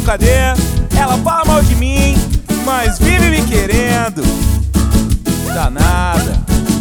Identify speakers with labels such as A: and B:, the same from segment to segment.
A: cadê? Ela fala mal de mim, mas vive me querendo. Danada.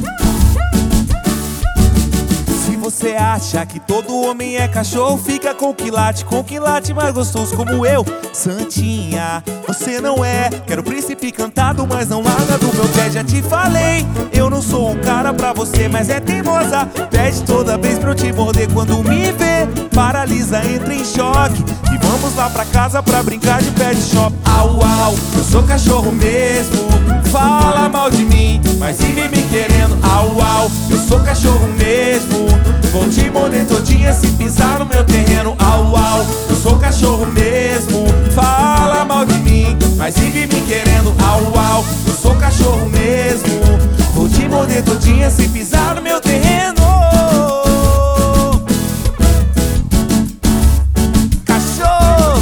A: Se você acha que todo homem é cachorro, fica com que late mais gostoso como eu. Santinha, você não é. Quero príncipe cantado, mas não larga do meu pé. Já te falei, eu não sou o cara pra você, mas é teimosa. Pede toda vez pra eu te morder quando me vê. Paralisa, entra em choque. E vamos lá pra casa pra brincar de pet shop. Au, au, eu sou cachorro mesmo. Fala mal de mim, mas vive me querendo. Au, au, eu sou cachorro mesmo. Vou te morder todinha se pisar no meu terreno. Au, au, eu sou cachorro mesmo. Fala mal de mim, mas vive me querendo. Au, au, eu sou cachorro mesmo. Vou te morder todinha se pisar no meu terreno. Cachorro.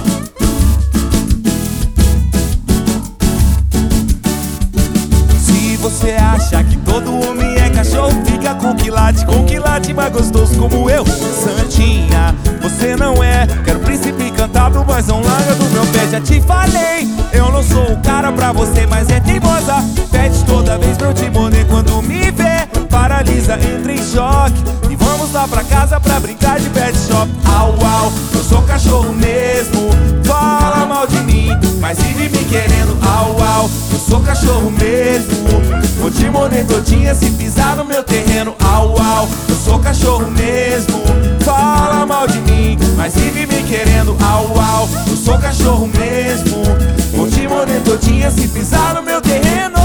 A: Se você acha que todo homem é cachorro, fica com que late mais gostoso como eu. Santinha, você não é. Quero príncipe cantado, mas não larga do meu pé. Já te falei, eu não sou o cara pra você, mas é teimosa. Pede toda vez pra eu te morder quando me vê. Paralisa, entra em choque. E vamos lá pra casa pra brincar de pet shop. Au, au, eu sou cachorro mesmo. Fala mal de mim, mas vive me querendo. Au, au, eu sou cachorro mesmo. Vou te morder todinha se pisar no meu terreno. Au, au, eu sou cachorro mesmo. Fala mal de mim, mas vive me querendo. Au, au, eu sou cachorro mesmo. Vou te morder todinha se pisar no meu terreno.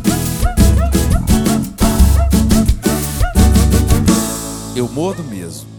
A: Eu mordo mesmo.